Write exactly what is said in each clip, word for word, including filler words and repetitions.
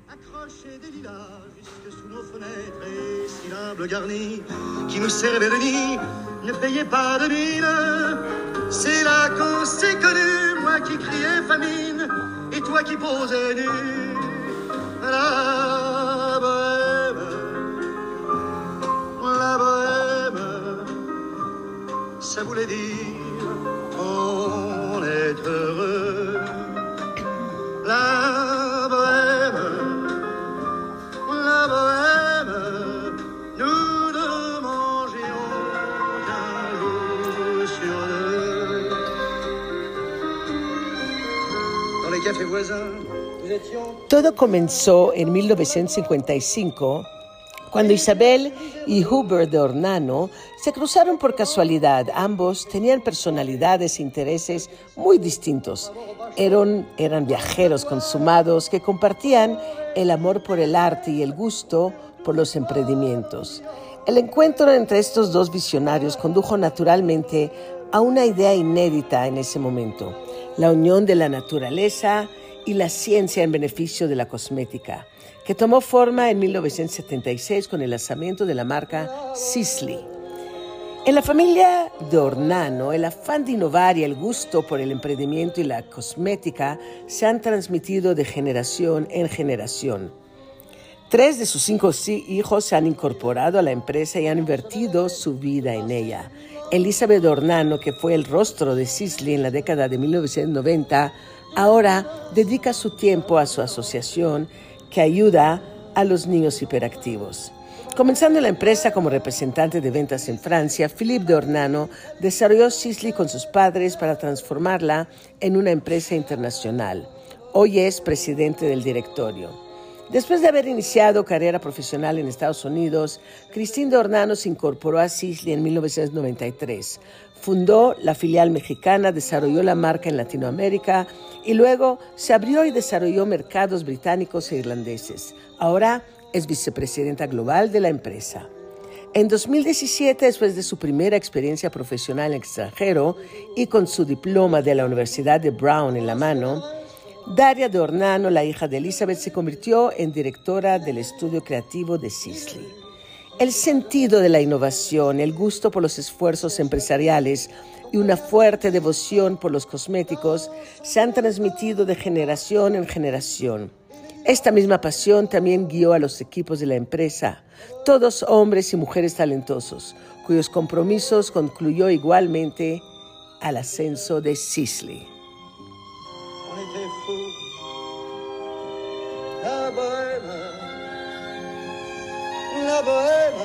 Accrochés des lilas jusque sous nos fenêtres et si l'humble garni qui nous servait de nid ne payait pas de mine. C'est là qu'on s'est connus, moi qui criais famine et toi qui posais nu. La bohème, la bohème, ça voulait dire on est heureux. La bohème, la bohème, nous ne mangions qu'un jour sur deux. Dans les cafés voisins, nous étions... Todo comenzó en mil novecientos cincuenta y cinco, cuando Isabel y Hubert de Ornano se cruzaron por casualidad. Ambos tenían personalidades e intereses muy distintos. Eran, eran viajeros consumados que compartían el amor por el arte y el gusto por los emprendimientos. El encuentro entre estos dos visionarios condujo naturalmente a una idea inédita en ese momento: la unión de la naturaleza y la ciencia en beneficio de la cosmética, que tomó forma en mil novecientos setenta y seis con el lanzamiento de la marca Sisley. En la familia de Ornano, el afán de innovar y el gusto por el emprendimiento y la cosmética se han transmitido de generación en generación. Tres de sus cinco hijos se han incorporado a la empresa y han invertido su vida en ella. Elizabeth Ornano, que fue el rostro de Sisley en la década de mil novecientos noventa, ahora dedica su tiempo a su asociación que ayuda a los niños hiperactivos. Comenzando la empresa como representante de ventas en Francia, Philippe de Ornano desarrolló Sisley con sus padres para transformarla en una empresa internacional. Hoy es presidente del directorio. Después de haber iniciado carrera profesional en Estados Unidos, Christine de Ornano se incorporó a Sisley en mil novecientos noventa y tres. Fundó la filial mexicana, desarrolló la marca en Latinoamérica y luego se abrió y desarrolló mercados británicos e irlandeses. Ahora es vicepresidenta global de la empresa. En dos mil diecisiete, después de su primera experiencia profesional en el extranjero y con su diploma de la Universidad de Brown en la mano, Daria de Ornano, la hija de Elizabeth, se convirtió en directora del estudio creativo de Sisley. El sentido de la innovación, el gusto por los esfuerzos empresariales y una fuerte devoción por los cosméticos se han transmitido de generación en generación. Esta misma pasión también guió a los equipos de la empresa, todos hombres y mujeres talentosos, cuyos compromisos concluyó igualmente al ascenso de Sisley. On était fous, la bohème, la bohème,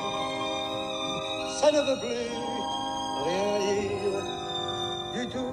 ça ne veut plus rien dire du tout.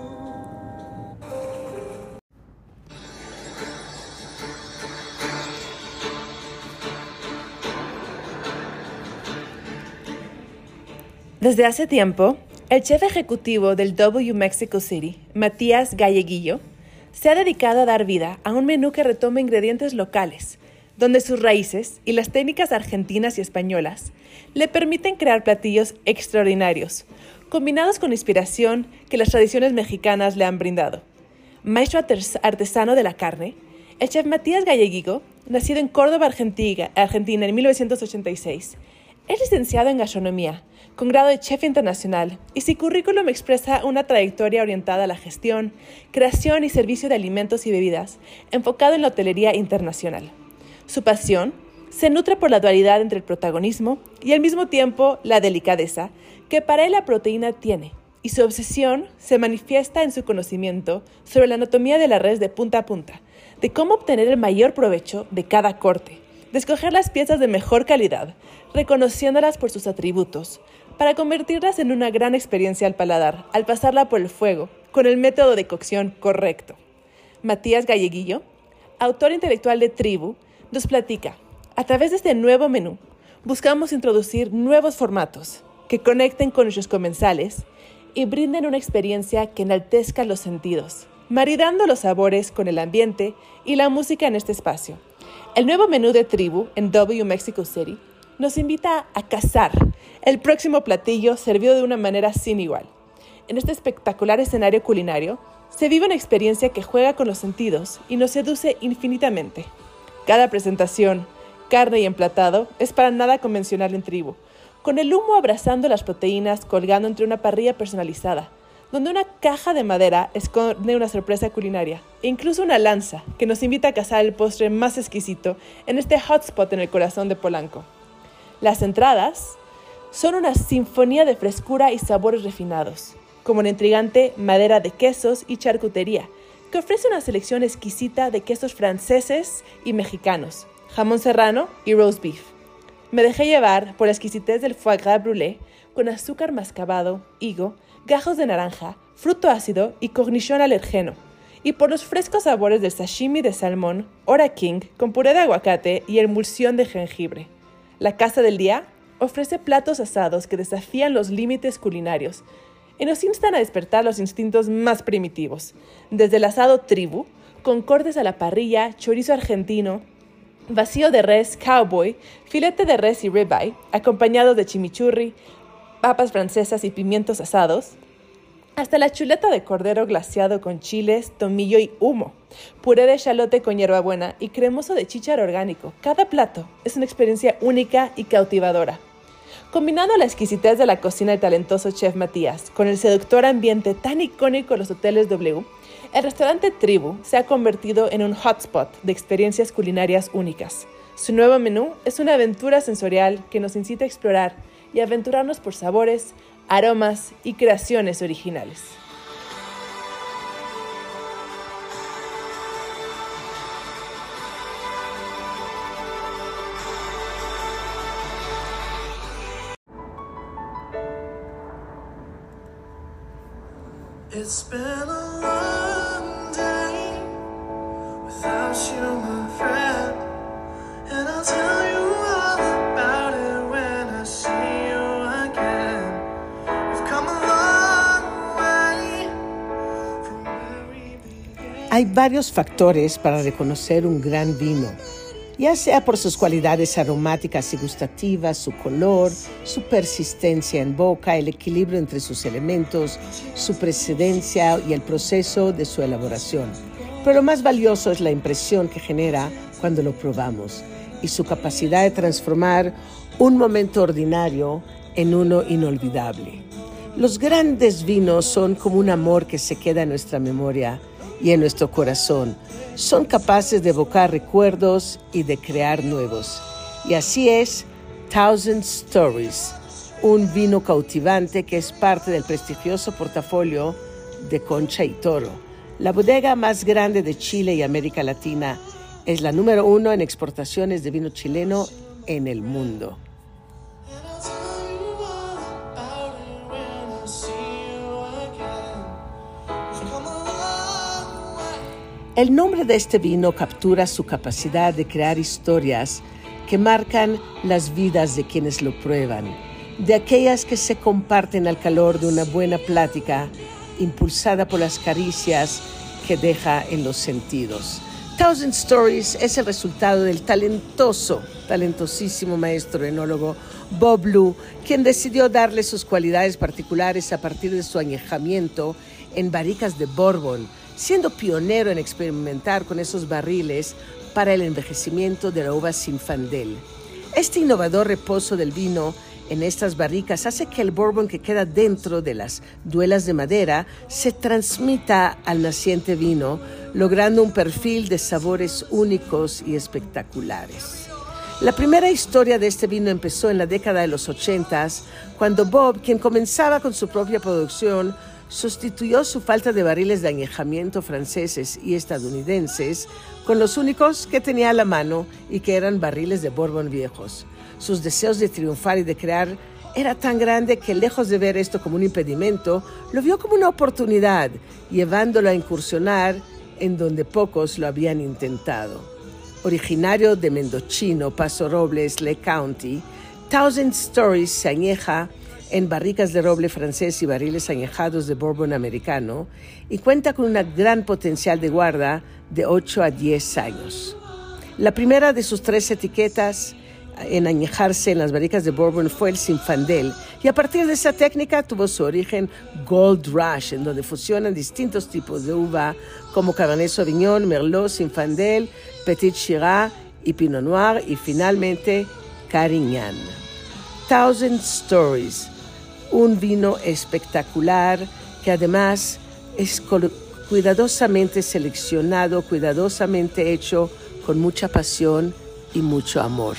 Desde hace tiempo, el chef ejecutivo del W Mexico City, Matías Galleguillo, se ha dedicado a dar vida a un menú que retoma ingredientes locales, donde sus raíces y las técnicas argentinas y españolas le permiten crear platillos extraordinarios, combinados con la inspiración que las tradiciones mexicanas le han brindado. Maestro artesano de la carne, el chef Matías Galleguillo, nacido en Córdoba, Argentina, Argentina en mil novecientos ochenta y seis, es licenciado en gastronomía, con grado de chef internacional, y su currículum expresa una trayectoria orientada a la gestión, creación y servicio de alimentos y bebidas, enfocado en la hotelería internacional. Su pasión se nutre por la dualidad entre el protagonismo y al mismo tiempo la delicadeza que para él la proteína tiene, y su obsesión se manifiesta en su conocimiento sobre la anatomía de la res de punta a punta, de cómo obtener el mayor provecho de cada corte, de escoger las piezas de mejor calidad, reconociéndolas por sus atributos, para convertirlas en una gran experiencia al paladar, al pasarla por el fuego, con el método de cocción correcto. Matías Galleguillo, autor intelectual de Tribu, nos platica: a través de este nuevo menú, buscamos introducir nuevos formatos que conecten con nuestros comensales y brinden una experiencia que enaltezca los sentidos, maridando los sabores con el ambiente y la música en este espacio. El nuevo menú de Tribu en W Mexico City nos invita a cazar el próximo platillo servido de una manera sin igual. En este espectacular escenario culinario se vive una experiencia que juega con los sentidos y nos seduce infinitamente. Cada presentación, carne y emplatado, es para nada convencional en Tribu, con el humo abrazando las proteínas colgando entre una parrilla personalizada, donde una caja de madera esconde una sorpresa culinaria, e incluso una lanza que nos invita a cazar el postre más exquisito en este hotspot en el corazón de Polanco. Las entradas son una sinfonía de frescura y sabores refinados, como la intrigante madera de quesos y charcutería, que ofrece una selección exquisita de quesos franceses y mexicanos, jamón serrano y roast beef. Me dejé llevar por la exquisitez del foie gras brûlé con azúcar mascabado, higo, gajos de naranja, fruto ácido y cornichón alergeno, y por los frescos sabores del sashimi de salmón, ora king con puré de aguacate y emulsión de jengibre. La Casa del Día ofrece platos asados que desafían los límites culinarios y nos instan a despertar los instintos más primitivos, desde el asado Tribu, con cortes a la parrilla, chorizo argentino, vacío de res cowboy, filete de res y ribeye, acompañados de chimichurri, papas francesas y pimientos asados, hasta la chuleta de cordero glaseado con chiles, tomillo y humo, puré de echalote con hierbabuena y cremoso de chícharo orgánico. Cada plato es una experiencia única y cautivadora. Combinando la exquisitez de la cocina del talentoso chef Matías con el seductor ambiente tan icónico de los hoteles W, el restaurante Tribu se ha convertido en un hotspot de experiencias culinarias únicas. Su nuevo menú es una aventura sensorial que nos incita a explorar y aventurarnos por sabores, aromas y creaciones originales. It's been a long day without you, my friend, and I'll tell you all about it when I see you again. We've come a long way from where we began. Hay varios factores para reconocer un gran vino, ya sea por sus cualidades aromáticas y gustativas, su color, su persistencia en boca, el equilibrio entre sus elementos, su precedencia y el proceso de su elaboración. Pero lo más valioso es la impresión que genera cuando lo probamos y su capacidad de transformar un momento ordinario en uno inolvidable. Los grandes vinos son como un amor que se queda en nuestra memoria y en nuestro corazón. Son capaces de evocar recuerdos y de crear nuevos. Y así es Thousand Stories, un vino cautivante que es parte del prestigioso portafolio de Concha y Toro. La bodega más grande de Chile y América Latina, es la número uno en exportaciones de vino chileno en el mundo. El nombre de este vino captura su capacidad de crear historias que marcan las vidas de quienes lo prueban, de aquellas que se comparten al calor de una buena plática, impulsada por las caricias que deja en los sentidos. Thousand Stories es el resultado del talentoso, talentosísimo maestro enólogo Bob Lou, quien decidió darle sus cualidades particulares a partir de su añejamiento en barricas de Bourbon, siendo pionero en experimentar con esos barriles para el envejecimiento de la uva Zinfandel. Este innovador reposo del vino en estas barricas hace que el bourbon que queda dentro de las duelas de madera se transmita al naciente vino, logrando un perfil de sabores únicos y espectaculares. La primera historia de este vino empezó en la década de los ochentas, cuando Bob, quien comenzaba con su propia producción, sustituyó su falta de barriles de añejamiento franceses y estadounidenses con los únicos que tenía a la mano y que eran barriles de bourbon viejos. Sus deseos de triunfar y de crear era tan grande que, lejos de ver esto como un impedimento, lo vio como una oportunidad, llevándolo a incursionar en donde pocos lo habían intentado. Originario de Mendocino, Paso Robles, Lake County, Thousand Stories se añeja en barricas de roble francés y barriles añejados de bourbon americano y cuenta con un gran potencial de guarda de ocho a diez años. La primera de sus tres etiquetas en añejarse en las barricas de bourbon fue el Zinfandel, y a partir de esa técnica tuvo su origen Gold Rush, en donde fusionan distintos tipos de uva como Cabernet Sauvignon, Merlot, Zinfandel, Petit Shiraz y Pinot Noir, y finalmente Carignan. Thousand Stories, un vino espectacular que además es cuidadosamente seleccionado, cuidadosamente hecho con mucha pasión y mucho amor.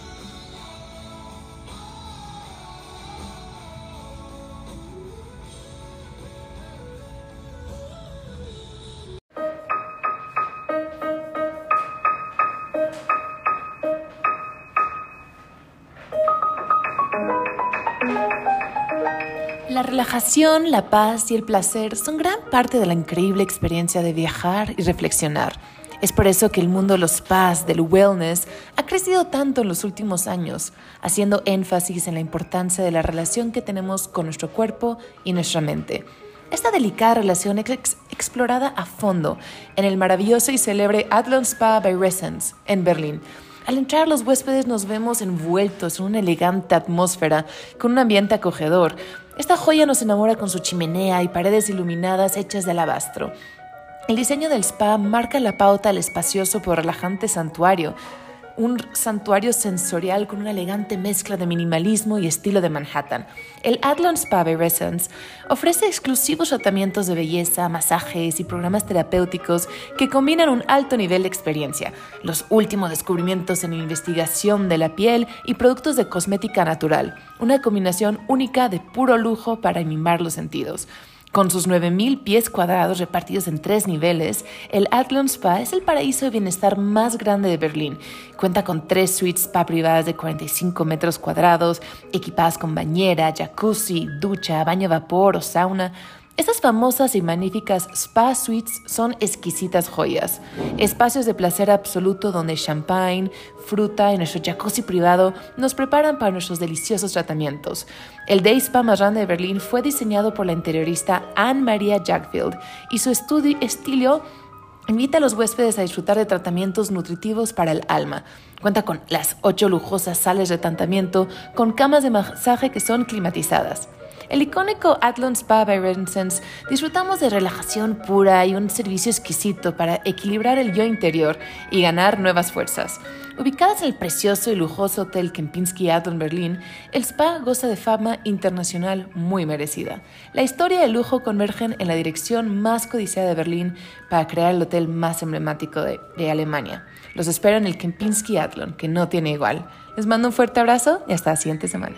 La relajación, la paz y el placer son gran parte de la increíble experiencia de viajar y reflexionar. Es por eso que el mundo de los spas, del wellness, ha crecido tanto en los últimos años, haciendo énfasis en la importancia de la relación que tenemos con nuestro cuerpo y nuestra mente. Esta delicada relación es ex- explorada a fondo en el maravilloso y célebre Adlon Spa by Resens en Berlín. Al entrar, los huéspedes nos vemos envueltos en una elegante atmósfera con un ambiente acogedor. Esta joya nos enamora con su chimenea y paredes iluminadas hechas de alabastro. El diseño del spa marca la pauta al espacioso pero relajante santuario, un santuario sensorial con una elegante mezcla de minimalismo y estilo de Manhattan. El Adlon Spa by Resens ofrece exclusivos tratamientos de belleza, masajes y programas terapéuticos que combinan un alto nivel de experiencia, los últimos descubrimientos en investigación de la piel y productos de cosmética natural, una combinación única de puro lujo para mimar los sentidos. Con sus nueve mil pies cuadrados repartidos en tres niveles, el Adlon Spa es el paraíso de bienestar más grande de Berlín. Cuenta con tres suites spa privadas de cuarenta y cinco metros cuadrados, equipadas con bañera, jacuzzi, ducha, baño de vapor o sauna. Estas famosas y magníficas spa suites son exquisitas joyas, espacios de placer absoluto donde champagne, fruta y nuestro jacuzzi privado nos preparan para nuestros deliciosos tratamientos. El Day Spa más grande de Berlín fue diseñado por la interiorista Anne-Maria Jackfield y su estudio, estilo invita a los huéspedes a disfrutar de tratamientos nutritivos para el alma. Cuenta con las ocho lujosas salas de tratamiento con camas de masaje que son climatizadas. El icónico Adlon Spa by Resens disfrutamos de relajación pura y un servicio exquisito para equilibrar el yo interior y ganar nuevas fuerzas. Ubicadas en el precioso y lujoso Hotel Kempinski Adlon Berlín, el spa goza de fama internacional muy merecida. La historia y el lujo convergen en la dirección más codiciada de Berlín para crear el hotel más emblemático de, de Alemania. Los espero en el Kempinski Adlon, que no tiene igual. Les mando un fuerte abrazo y hasta la siguiente semana.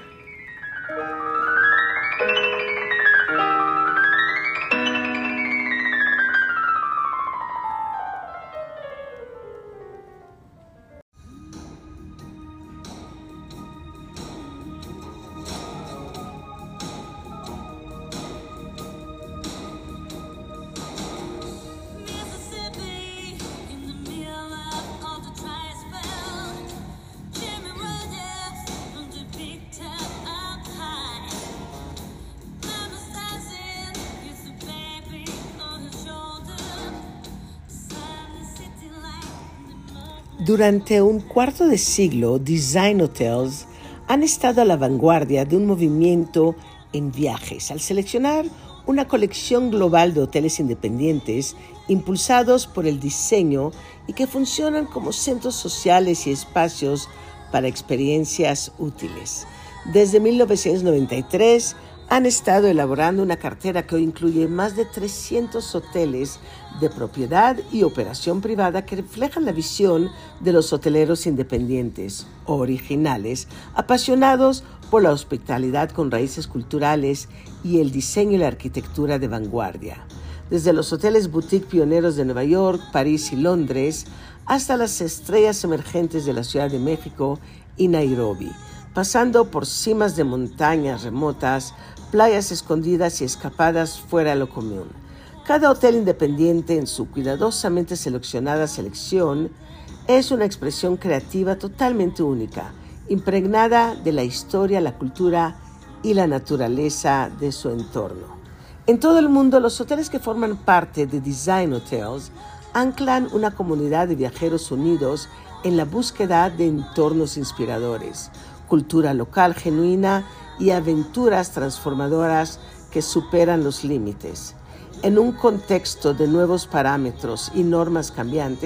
Durante un cuarto de siglo, Design Hotels han estado a la vanguardia de un movimiento en viajes al seleccionar una colección global de hoteles independientes impulsados por el diseño y que funcionan como centros sociales y espacios para experiencias útiles. Desde mil novecientos noventa y tres han estado elaborando una cartera que hoy incluye más de trescientos hoteles de propiedad y operación privada que reflejan la visión de los hoteleros independientes, originales, apasionados por la hospitalidad con raíces culturales y el diseño y la arquitectura de vanguardia. Desde los hoteles boutique pioneros de Nueva York, París y Londres, hasta las estrellas emergentes de la Ciudad de México y Nairobi, pasando por cimas de montañas remotas, playas escondidas y escapadas fuera de lo común. Cada hotel independiente, en su cuidadosamente seleccionada selección, es una expresión creativa totalmente única, impregnada de la historia, la cultura y la naturaleza de su entorno. En todo el mundo, los hoteles que forman parte de Design Hotels anclan una comunidad de viajeros unidos en la búsqueda de entornos inspiradores, cultura local genuina y aventuras transformadoras que superan los límites. En un contexto de nuevos parámetros y normas cambiantes,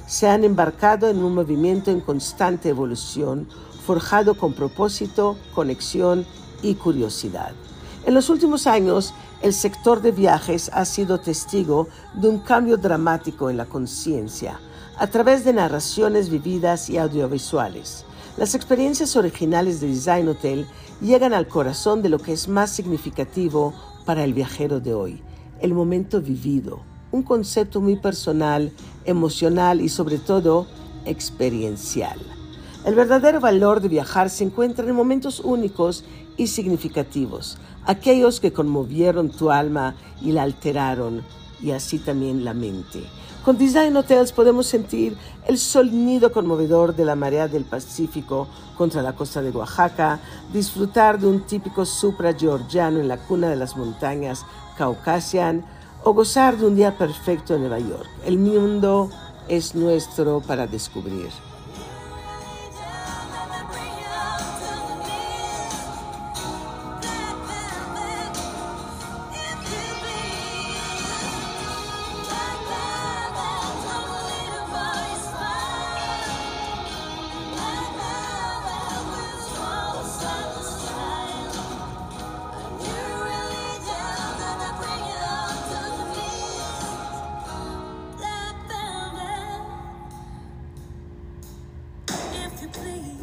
se han embarcado en un movimiento en constante evolución, forjado con propósito, conexión y curiosidad. En los últimos años, el sector de viajes ha sido testigo de un cambio dramático en la conciencia, a través de narraciones vividas y audiovisuales. Las experiencias originales de Design Hotel llegan al corazón de lo que es más significativo para el viajero de hoy, el momento vivido, un concepto muy personal, emocional y sobre todo experiencial. El verdadero valor de viajar se encuentra en momentos únicos y significativos, aquellos que conmovieron tu alma y la alteraron, y así también la mente. Con Design Hotels podemos sentir el sonido conmovedor de la marea del Pacífico contra la costa de Oaxaca, disfrutar de un típico Supra georgiano en la cuna de las montañas Caucasian o gozar de un día perfecto en Nueva York. El mundo es nuestro para descubrir. Please.